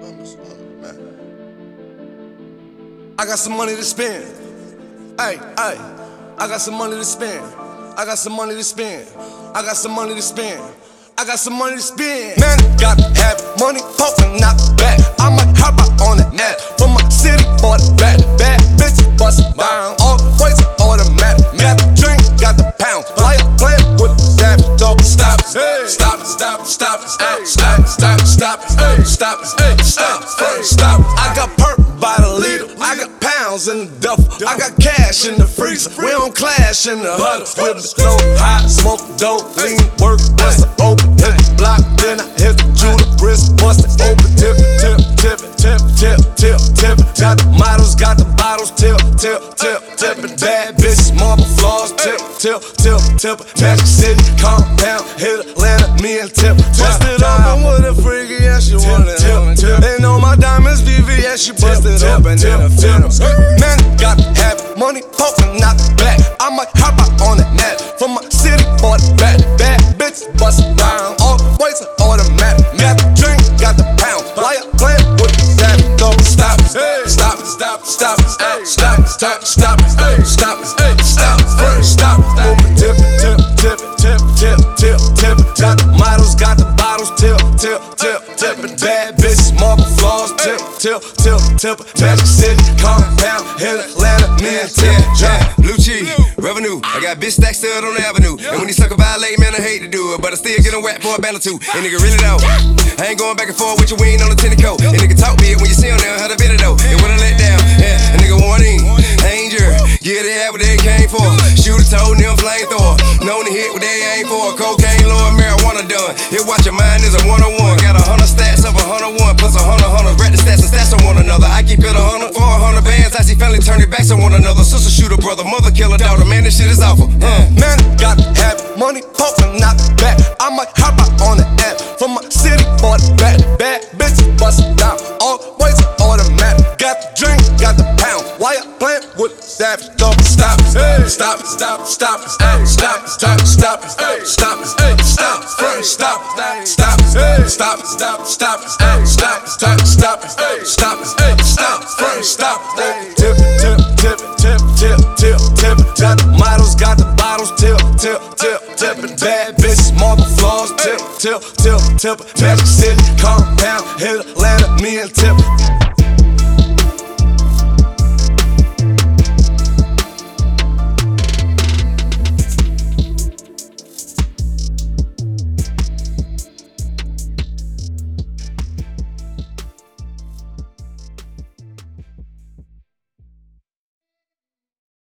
I got some money to spend. Hey, hey, I got some money to spend. I got some money to spend. I got some money to spend. I got some money to spend. Man, got to have money, poking out the back. I might hop out on the net from my city, boy, the back. Bad bitch, bust down. All the ways automatic. Got the drink, got the pound. Play with the savage dog. Stop it, stop it, stop it, stop it, stop it, stop it, stop it, stop it, stop it, stop it. I got perp by the liter. I got pounds in the duffel. I got cash in the freezer. We don't clash in the huddle. With the slow, hot, smoke, dope, lean, work, bust it open, hit the block, then I hit the Judah, wrist, bust it open, tip, tip, tip, tip, tip, tip, tip. Got the models, got the bottles, tip, tip, tip, tip. Bad bitches, marble floors, tip, tip, tip, tip. Magic City, calm down, hit Atlanta, me and Tip. Twist it open with a freaky, yeah, she want it. And on my diamonds, VVS, she bust it up and then a film. Man, got to have money, poking out the back. I might hop out on the net from my city, boy, the back. Bad bitch, bust it down. All the ways automatic. Got the drink, got the pound. Why you playing with the savage dog? Stop it, stop it, stop it, stop it, stop it, stop it, stop it, stop it, stop it, stop it. Open tip, tip, tip, tip, tip, tip, tip. Got the models, got the bottles, tip, tip, tip, tip. Bad bitches, marble floors, tip, tip, tip, tip. Magic City, calm down, hit Atlanta, me and Tip. Blue cheese, revenue. I got bitch stacks stood on the avenue. And when these sucker violate, man, I hate to do it, but I still get them whacked for a band or two. And nigga really though, I ain't going back and forth with your wing on the tennis coat. And nigga talk big when you see him now, how to bend it though. And when I let down, yeah, a nigga warning, danger. Yeah, they had what they came for. Shooter told them flamethrower. Known to hit what they aim for. Cocaine, Lord, marijuana done. Here, watch your mind is a 101. Got 100 stats of 101 plus 100. Read the stats and stats on one another. I keep it 100 for 100 bands. I see family turn their backs on one another. Sister shooter, brother, mother killer, daughter. Man, this shit is awful. Man, got to have money, poking out the back. I might hop out on the app from my city, boy, the back. Bad bitches, bust it down. All ways automatic. Got the drink, got the pound. Why you playing with the savage dog? Stop it, stop it, stop it, stop it, stop it, stop it, stop it, stop it, stop it, stop it, stop it, stop it, stop it, stop it, stop it, stop it, stop it, stop it, stop it, stop it. Tip, tip, tip, tip, tip, tip, tip. Got the models, got the bottles, tip, tip, tip, tip. Bad bitches, marble floors, tip, tip, tip, tip. Magic City, calm down, hit Atlanta, me and Tip.